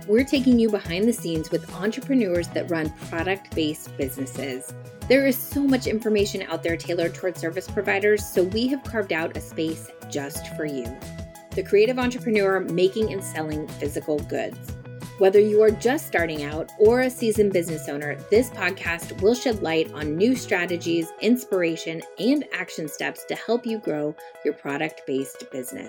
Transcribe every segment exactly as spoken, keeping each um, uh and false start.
we're taking you behind the scenes with entrepreneurs that run product-based businesses. There is so much information out there tailored towards service providers, so we have carved out a space just for you. The creative entrepreneur making and selling physical goods. Whether you are just starting out or a seasoned business owner, this podcast will shed light on new strategies, inspiration, and action steps to help you grow your product-based business.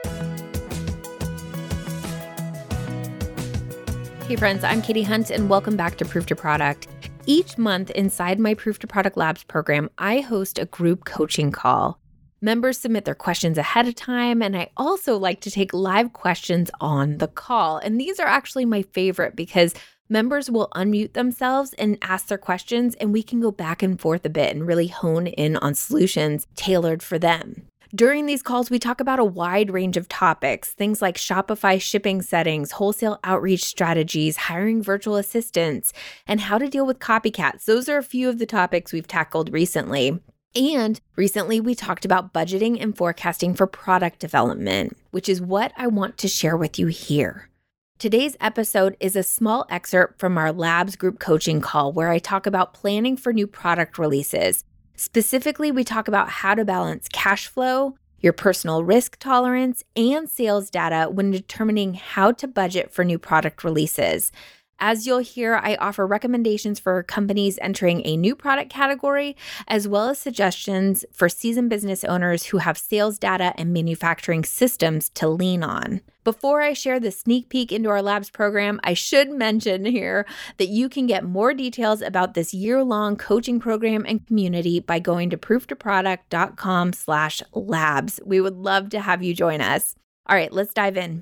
Hey friends, I'm Katie Hunt and welcome back to Proof to Product. Each month inside my Proof to Product Labs program, I host a group coaching call. Members submit their questions ahead of time, and I also like to take live questions on the call. And these are actually my favorite because members will unmute themselves and ask their questions, and we can go back and forth a bit and really hone in on solutions tailored for them. During these calls, we talk about a wide range of topics, things like Shopify shipping settings, wholesale outreach strategies, hiring virtual assistants, and how to deal with copycats. Those are a few of the topics we've tackled recently. And recently, we talked about budgeting and forecasting for product development, which is what I want to share with you here. Today's episode is a small excerpt from our Labs group coaching call where I talk about planning for new product releases. Specifically, we talk about how to balance cash flow, your personal risk tolerance, and sales data when determining how to budget for new product releases. As you'll hear, I offer recommendations for companies entering a new product category, as well as suggestions for seasoned business owners who have sales data and manufacturing systems to lean on. Before I share the sneak peek into our Labs program, I should mention here that you can get more details about this year-long coaching program and community by going to prooftoproduct.com slash labs. We would love to have you join us. All right, let's dive in.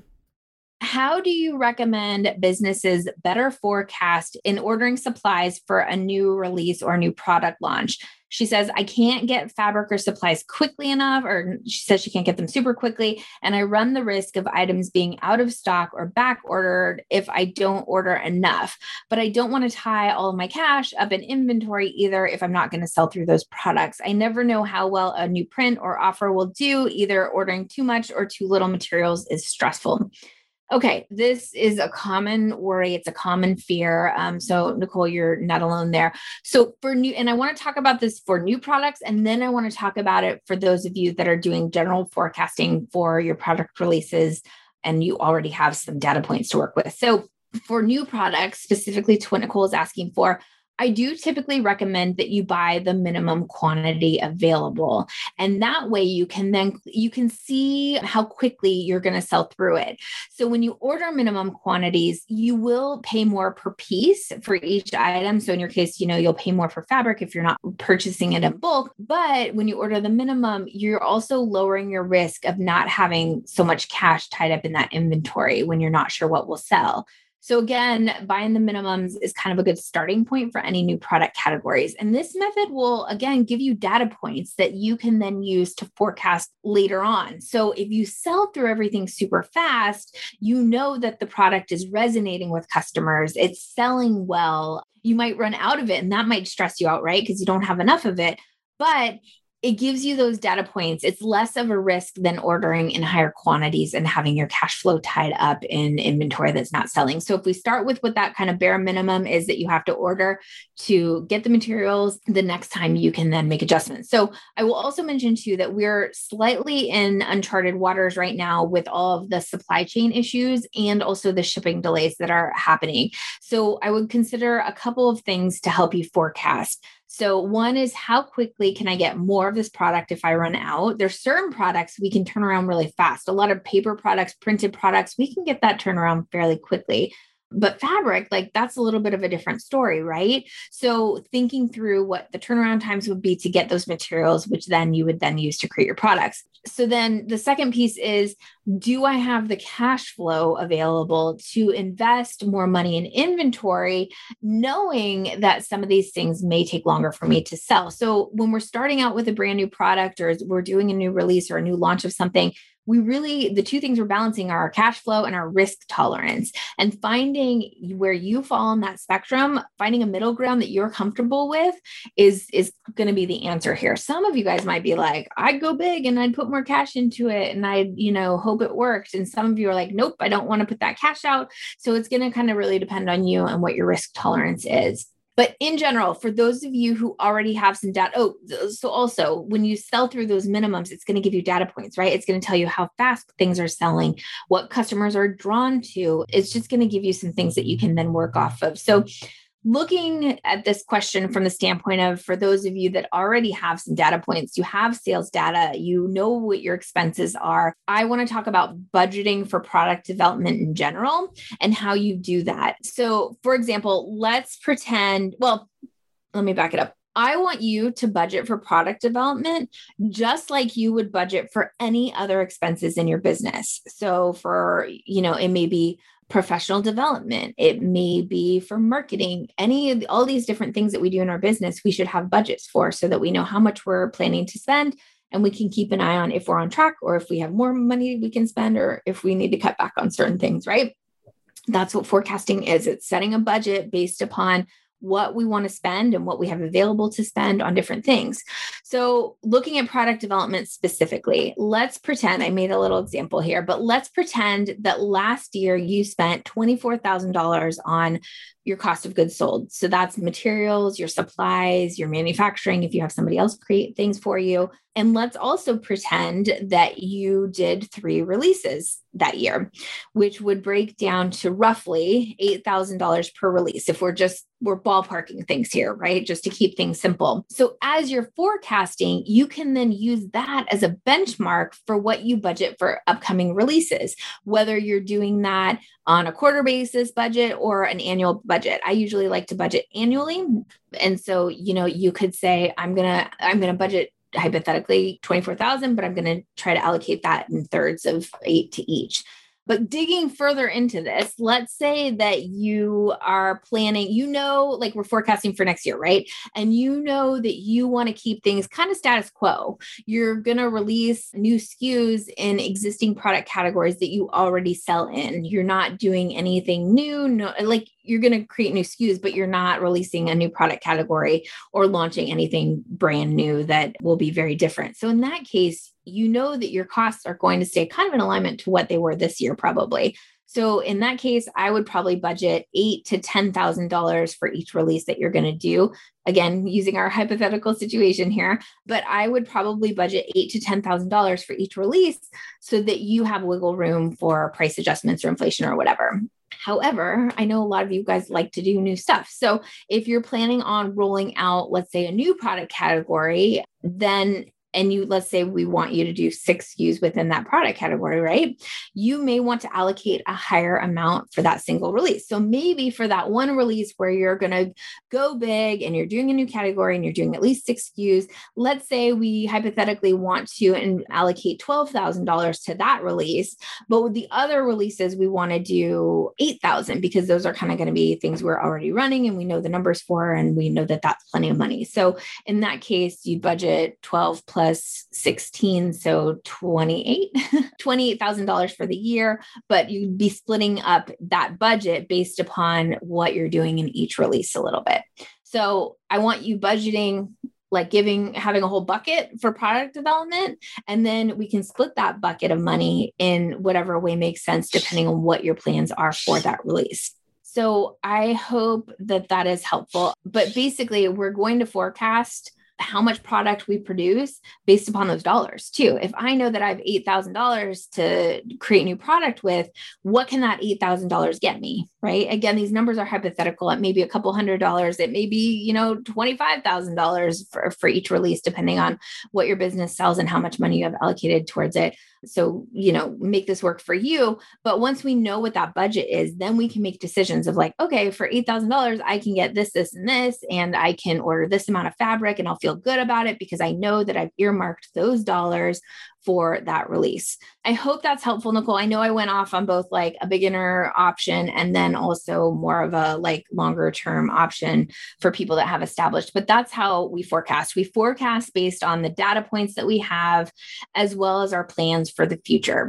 How do you recommend businesses better forecast in ordering supplies for a new release or a new product launch? She says, I can't get fabric or supplies quickly enough, or she says she can't get them super quickly. And I run the risk of items being out of stock or back ordered if I don't order enough. But I don't want to tie all of my cash up in inventory either if I'm not going to sell through those products. I never know how well a new print or offer will do. Either ordering too much or too little materials is stressful. Okay, this is a common worry. It's a common fear. Um, so Nicole, you're not alone there. So for new, and I want to talk about this for new products, and then I want to talk about it for those of you that are doing general forecasting for your product releases, and you already have some data points to work with. So for new products, specifically to what Nicole is asking for, I do typically recommend that you buy the minimum quantity available. And that way you can then, you can see how quickly you're going to sell through it. So when you order minimum quantities, you will pay more per piece for each item. So in your case, you know, you'll pay more for fabric if you're not purchasing it in bulk. But when you order the minimum, you're also lowering your risk of not having so much cash tied up in that inventory when you're not sure what will sell. So again, buying the minimums is kind of a good starting point for any new product categories. And this method will, again, give you data points that you can then use to forecast later on. So if you sell through everything super fast, you know that the product is resonating with customers, it's selling well. You might run out of it, and that might stress you out, right? Because you don't have enough of it. But it gives you those data points. It's less of a risk than ordering in higher quantities and having your cash flow tied up in inventory that's not selling. So if we start with what that kind of bare minimum is that you have to order to get the materials, the next time you can then make adjustments. So I will also mention too that we're slightly in uncharted waters right now with all of the supply chain issues and also the shipping delays that are happening. So I would consider a couple of things to help you forecast. So one is, how quickly can I get more of this product if I run out? There's certain products we can turn around really fast. A lot of paper products, printed products, we can get that turnaround fairly quickly. But fabric, like that's a little bit of a different story, right? So thinking through what the turnaround times would be to get those materials, which then you would then use to create your products. So then the second piece is, do I have the cash flow available to invest more money in inventory, knowing that some of these things may take longer for me to sell? So when we're starting out with a brand new product, or we're doing a new release or a new launch of something, we really, the two things we're balancing are our cash flow and our risk tolerance, and finding where you fall on that spectrum, finding a middle ground that you're comfortable with is, is going to be the answer here. Some of you guys might be like, I'd go big and I'd put more cash into it and I'd, you know, hope it worked. And some of you are like, nope, I don't want to put that cash out. So it's going to kind of really depend on you and what your risk tolerance is. But in general, for those of you who already have some data, oh, so also when you sell through those minimums, it's going to give you data points, right? It's going to tell you how fast things are selling, what customers are drawn to. It's just going to give you some things that you can then work off of. So looking at this question from the standpoint of, for those of you that already have some data points, you have sales data, you know what your expenses are. I want to talk about budgeting for product development in general and how you do that. So for example, let's pretend, well, let me back it up. I want you to budget for product development just like you would budget for any other expenses in your business. So for, you know, it may be professional development. It may be for marketing, any of the, all these different things that we do in our business, we should have budgets for so that we know how much we're planning to spend and we can keep an eye on if we're on track or if we have more money we can spend or if we need to cut back on certain things, right? That's what forecasting is. It's setting a budget based upon what we want to spend and what we have available to spend on different things. So looking at product development specifically, let's pretend, I made a little example here, but let's pretend that last year you spent twenty-four thousand dollars on your cost of goods sold. So that's materials, your supplies, your manufacturing, if you have somebody else create things for you. And let's also pretend that you did three releases that year, which would break down to roughly eight thousand dollars per release. If we're just, we're ballparking things here, right? Just to keep things simple. So as you're forecasting, you can then use that as a benchmark for what you budget for upcoming releases, whether you're doing that on a quarter basis budget or an annual budget. I usually like to budget annually. And so, you know, you could say, I'm going to, I'm going to budget hypothetically twenty-four thousand, but I'm going to try to allocate that in thirds of eight to each. But digging further into this, let's say that you are planning, you know, like we're forecasting for next year, right? And you know that you want to keep things kind of status quo. You're going to release new S K Us in existing product categories that you already sell in. You're not doing anything new, no, like you're going to create new S K Us, but you're not releasing a new product category or launching anything brand new that will be very different. So in that case, you know that your costs are going to stay kind of in alignment to what they were this year, probably. So in that case, I would probably budget eight to ten thousand dollars for each release that you're going to do. Again, using our hypothetical situation here, but I would probably budget eight to ten thousand dollars for each release so that you have wiggle room for price adjustments or inflation or whatever. However, I know a lot of you guys like to do new stuff. So if you're planning on rolling out, let's say, a new product category, then and you, let's say we want you to do six S K Us within that product category, right? You may want to allocate a higher amount for that single release. So maybe for that one release where you're going to go big and you're doing a new category and you're doing at least six S K Us, let's say we hypothetically want to and allocate twelve thousand dollars to that release, but with the other releases, we want to do eight thousand dollars because those are kind of going to be things we're already running and we know the numbers for, and we know that that's plenty of money. So in that case, you budget twelve plus sixteen, so twenty-eight, twenty-eight thousand dollars for the year, but you'd be splitting up that budget based upon what you're doing in each release a little bit. So I want you budgeting, like giving, having a whole bucket for product development, and then we can split that bucket of money in whatever way makes sense, depending on what your plans are for that release. So I hope that that is helpful, but basically we're going to forecast how much product we produce based upon those dollars too. If I know that I have eight thousand dollars to create new product with, what can that eight thousand dollars get me, right? Again, these numbers are hypothetical. It may be a couple hundred dollars. It may be, you know, twenty-five thousand dollars for, for each release, depending on what your business sells and how much money you have allocated towards it. So, you know, make this work for you. But once we know what that budget is, then we can make decisions of like, okay, for eight thousand dollars, I can get this, this, and this, and I can order this amount of fabric and I'll feel good about it because I know that I've earmarked those dollars for that release. I hope that's helpful, Nicole. I know I went off on both like a beginner option and then also more of a like longer term option for people that have established, but that's how we forecast. We forecast based on the data points that we have, as well as our plans for the future.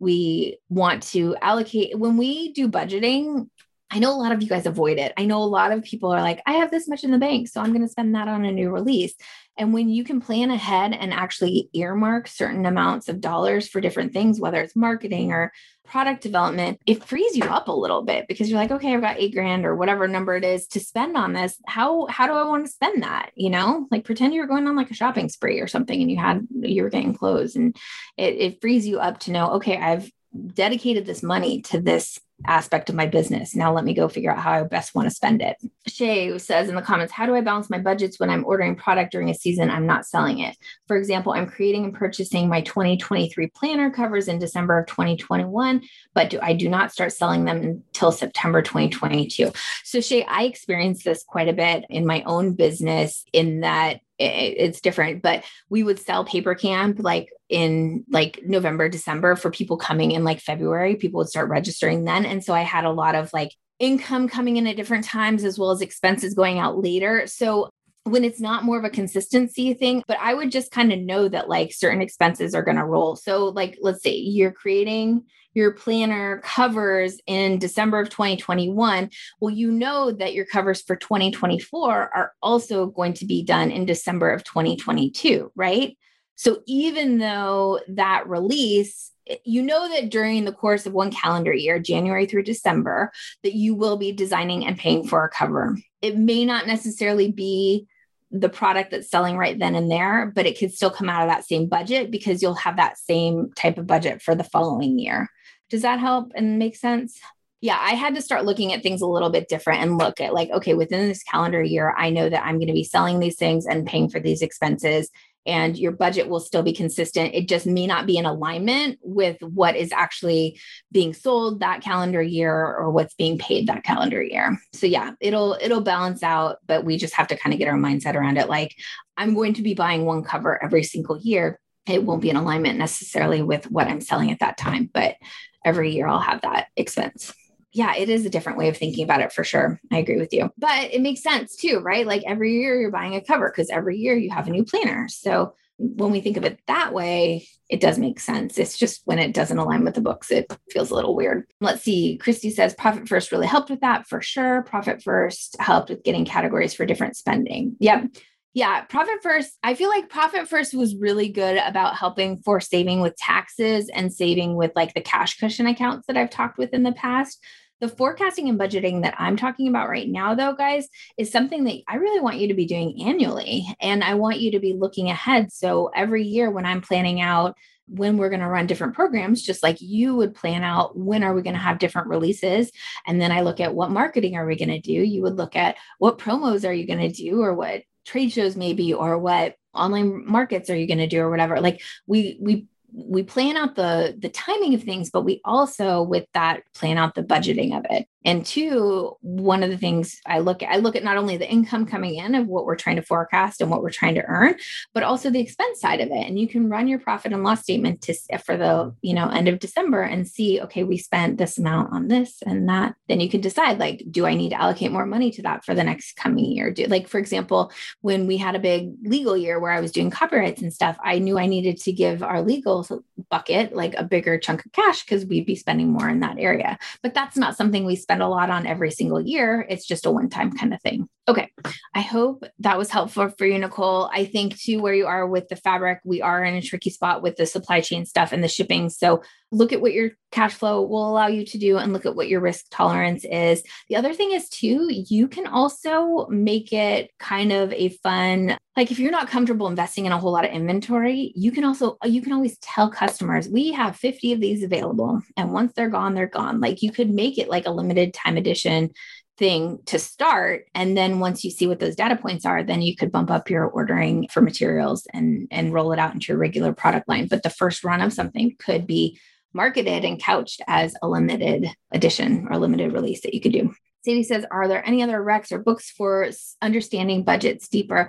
We want to allocate when we do budgeting. I know a lot of you guys avoid it. I know a lot of people are like, I have this much in the bank, so I'm going to spend that on a new release. And when you can plan ahead and actually earmark certain amounts of dollars for different things, whether it's marketing or product development, it frees you up a little bit because you're like, okay, I've got eight grand or whatever number it is to spend on this. How, how do I want to spend that? You know, like pretend you were going on like a shopping spree or something and you had, you were getting clothes, and it, it frees you up to know, okay, I've dedicated this money to this aspect of my business. Now let me go figure out how I best want to spend it. Shay says in the comments, how do I balance my budgets when I'm ordering product during a season I'm not selling it? For example, I'm creating and purchasing my twenty twenty-three planner covers in December of twenty twenty-one, but do, I do not start selling them until September twenty twenty-two. So Shay, I experienced this quite a bit in my own business in that it's different, but we would sell Paper Camp like in like November, December for people coming in like February. People would start registering then. And so I had a lot of like income coming in at different times, as well as expenses going out later. So when it's not more of a consistency thing, but I would just kind of know that like certain expenses are going to roll. So like, let's say you're creating your planner covers in December of twenty twenty-one. Well, you know that your covers for twenty twenty-four are also going to be done in December of twenty twenty-two, right? So even though that release, you know that during the course of one calendar year, January through December, that you will be designing and paying for a cover. It may not necessarily be the product that's selling right then and there, but it could still come out of that same budget because you'll have that same type of budget for the following year. Does that help and make sense? Yeah, I had to start looking at things a little bit different and look at like, okay, within this calendar year, I know that I'm going to be selling these things and paying for these expenses, and your budget will still be consistent. It just may not be in alignment with what is actually being sold that calendar year or what's being paid that calendar year. So yeah, it'll, it'll balance out, but we just have to kind of get our mindset around it. Like, I'm going to be buying one cover every single year. It won't be in alignment necessarily with what I'm selling at that time, but every year I'll have that expense. Yeah, it is a different way of thinking about it for sure. I agree with you, but it makes sense too, right? Like every year you're buying a cover because every year you have a new planner. So when we think of it that way, it does make sense. It's just when it doesn't align with the books, it feels a little weird. Let's see. Christy says Profit First really helped with that for sure. Profit First helped with getting categories for different spending. Yep. Yeah. Profit First. I feel like Profit First was really good about helping for saving with taxes and saving with like the cash cushion accounts that I've talked with in the past. The forecasting and budgeting that I'm talking about right now, though, guys, is something that I really want you to be doing annually. And I want you to be looking ahead. So every year when I'm planning out when we're going to run different programs, just like you would plan out when are we going to have different releases. And then I look at what marketing are we going to do? You would look at what promos are you going to do, or what trade shows maybe, or what online markets are you going to do, or whatever. Like we, we, we plan out the, the timing of things, but we also with that plan out the budgeting of it. And two, one of the things I look at, I look at not only the income coming in of what we're trying to forecast and what we're trying to earn, but also the expense side of it. And you can run your profit and loss statement to for the, you know, end of December and see, okay, we spent this amount on this and that. Then you can decide, like, do I need to allocate more money to that for the next coming year? Do, like, for example, when we had a big legal year where I was doing copyrights and stuff, I knew I needed to give our legal bucket like a bigger chunk of cash because we'd be spending more in that area. But that's not something we spend a lot on every single year. It's just a one-time kind of thing. Okay. I hope that was helpful for you, Nicole. I think too, where you are with the fabric, we are in a tricky spot with the supply chain stuff and the shipping. So look at what your cash flow will allow you to do and look at what your risk tolerance is. The other thing is too, you can also make it kind of a fun, like if you're not comfortable investing in a whole lot of inventory, you can also, you can always tell customers, we have fifty of these available. And once they're gone, they're gone. Like you could make it like a limited time edition thing to start. And then once you see what those data points are, then you could bump up your ordering for materials and, and roll it out into your regular product line. But the first run of something could be marketed and couched as a limited edition or limited release that you could do. Sadie says, are there any other recs or books for understanding budgets deeper?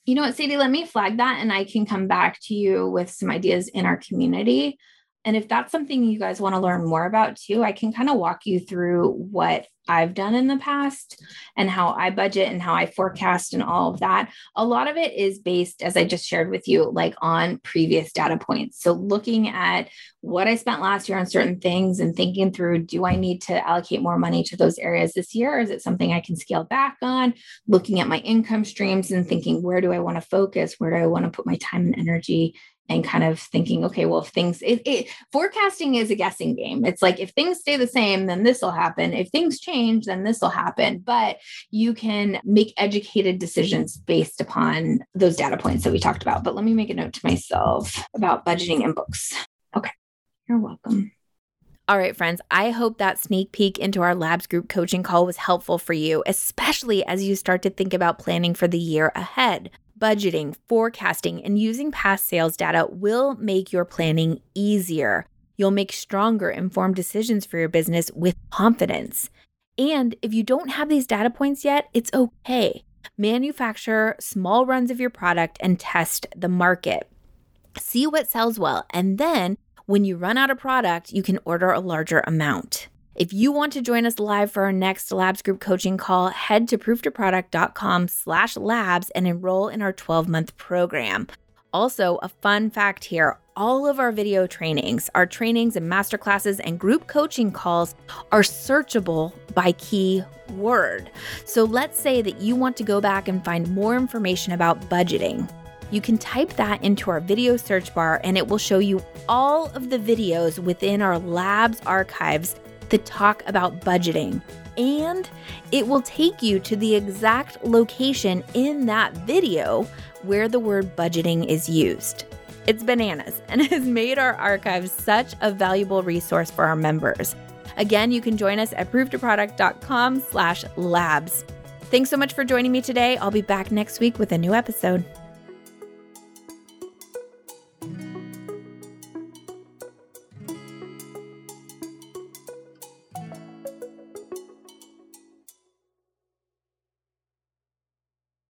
You know what, Sadie, let me flag that and I can come back to you with some ideas in our community. And if that's something you guys want to learn more about too, I can kind of walk you through what I've done in the past and how I budget and how I forecast and all of that. A lot of it is based, as I just shared with you, like on previous data points. So looking at what I spent last year on certain things and thinking through, do I need to allocate more money to those areas this year? Or is it something I can scale back on? Looking at my income streams and thinking, where do I want to focus? Where do I want to put my time and energy? And kind of thinking, okay, well, if things, it, it, forecasting is a guessing game. It's like, if things stay the same, then this will happen. If things change, then this will happen. But you can make educated decisions based upon those data points that we talked about. But let me make a note to myself about budgeting and books. Okay. You're welcome. All right, friends, I hope that sneak peek into our Labs group coaching call was helpful for you, especially as you start to think about planning for the year ahead. Budgeting, forecasting, and using past sales data will make your planning easier. You'll make stronger, informed decisions for your business with confidence. And if you don't have these data points yet, it's okay. Manufacture small runs of your product and test the market. See what sells well, and then when you run out of product, you can order a larger amount. If you want to join us live for our next Labs group coaching call, head to prooftoproduct.com slash labs and enroll in our twelve-month program. Also, a fun fact here, all of our video trainings, our trainings and masterclasses and group coaching calls are searchable by keyword. So let's say that you want to go back and find more information about budgeting. You can type that into our video search bar and it will show you all of the videos within our Labs archives that talk about budgeting, and it will take you to the exact location in that video where the word budgeting is used. It's bananas and has made our archives such a valuable resource for our members. Again, you can join us at prooftoproduct.com slash labs. Thanks so much for joining me today. I'll be back next week with a new episode.